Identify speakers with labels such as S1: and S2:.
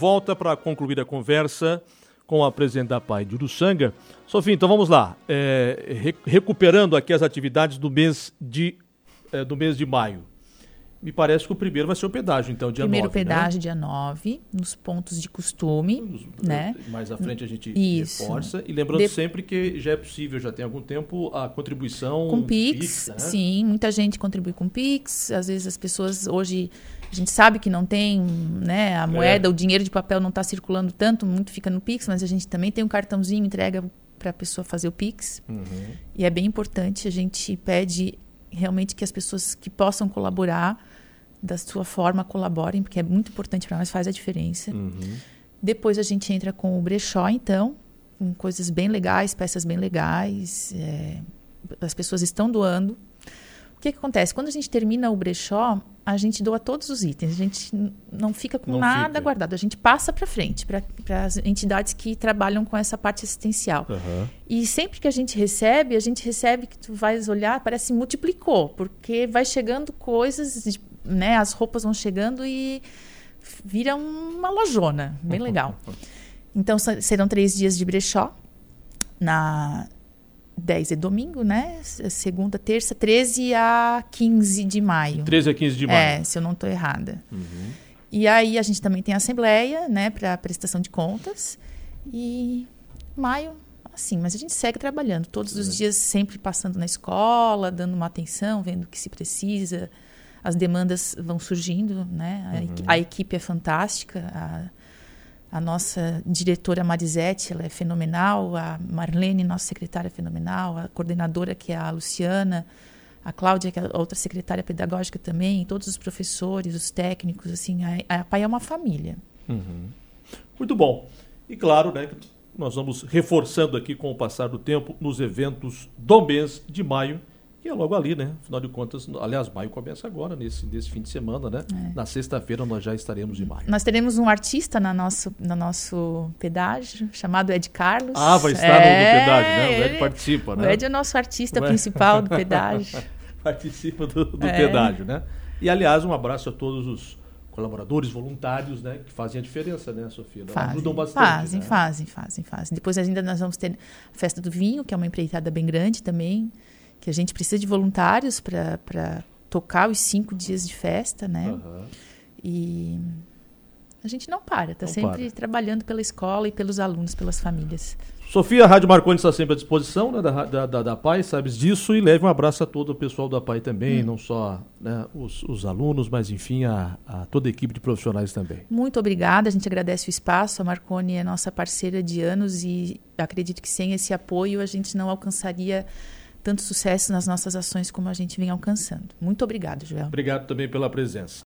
S1: volta para concluir a conversa com a presidente da APAE de Uruçanga. Sofia, então vamos lá. Recuperando aqui as atividades do mês de maio. Me parece que o primeiro vai ser o pedágio, então, dia 9.
S2: Primeiro pedágio, dia 9, nos pontos de costume, né?
S1: Mais à frente a gente
S2: Isso.
S1: reforça. E lembrando sempre que já é possível, já tem algum tempo, a contribuição
S2: com Pix,
S1: né?
S2: Sim, muita gente contribui com Pix. Às vezes as pessoas hoje, a gente sabe que não tem, né, a moeda, o dinheiro de papel não está circulando tanto, muito fica no Pix, mas a gente também tem um cartãozinho, entrega para a pessoa fazer o Pix. E é bem importante, a gente pede realmente que as pessoas que possam colaborar da sua forma colaborem, porque é muito importante para nós, faz a diferença. Depois a gente entra com o brechó, então, com coisas bem legais, peças bem legais, as pessoas estão doando. O que acontece? Quando a gente termina o brechó, a gente doa todos os itens, a gente não fica com nada guardado, a gente passa para frente, para as entidades que trabalham com essa parte assistencial. E sempre que a gente recebe que tu vais olhar, parece que multiplicou, porque vai chegando coisas, né, as roupas vão chegando e vira uma lojona, bem legal. Então, serão 3 dias de brechó, na 10 é domingo, né? Segunda, terça, 13 a 15 de maio.
S1: 13 a 15 de maio.
S2: Se eu não estou errada. E aí a gente também tem a assembleia, né, para prestação de contas. E maio, assim, mas a gente segue trabalhando todos os dias, sempre passando na escola, dando uma atenção, vendo o que se precisa. As demandas vão surgindo, né? A equipe é fantástica. A nossa diretora Marisete, ela é fenomenal. A Marlene, nossa secretária, é fenomenal. A coordenadora, que é a Luciana. A Cláudia, que é a outra secretária pedagógica também. Todos os professores, os técnicos, assim. A APAE é uma família.
S1: Muito bom. E claro, né, nós vamos reforçando aqui com o passar do tempo nos eventos do mês de maio, que é logo ali, né? Afinal de contas, aliás, maio começa agora, nesse fim de semana, né? Na sexta-feira nós já estaremos em maio.
S2: Nós teremos um artista no nosso pedágio, chamado Ed Carlos.
S1: Vai estar no pedágio, né? O Ed participa, né?
S2: O Ed é o nosso artista principal do pedágio.
S1: Participa do pedágio, né? E, aliás, um abraço a todos os colaboradores, voluntários, né? Que fazem a diferença, né, Sofia? Ajudam bastante.
S2: Fazem. Depois ainda nós vamos ter a Festa do Vinho, que é uma empreitada bem grande também, que a gente precisa de voluntários para tocar os 5 dias de festa, né? E a gente não para, está sempre trabalhando pela escola e pelos alunos, pelas famílias.
S1: Sofia, a Rádio Marconi está sempre à disposição, né, da APAE, sabes disso, e leve um abraço a todo o pessoal da APAE também, não só, né, os alunos, mas enfim, a toda a equipe de profissionais também.
S2: Muito obrigada, a gente agradece o espaço, a Marconi é nossa parceira de anos e acredito que sem esse apoio a gente não alcançaria tanto sucesso nas nossas ações como a gente vem alcançando. Muito obrigado, Joel.
S1: Obrigado também pela presença.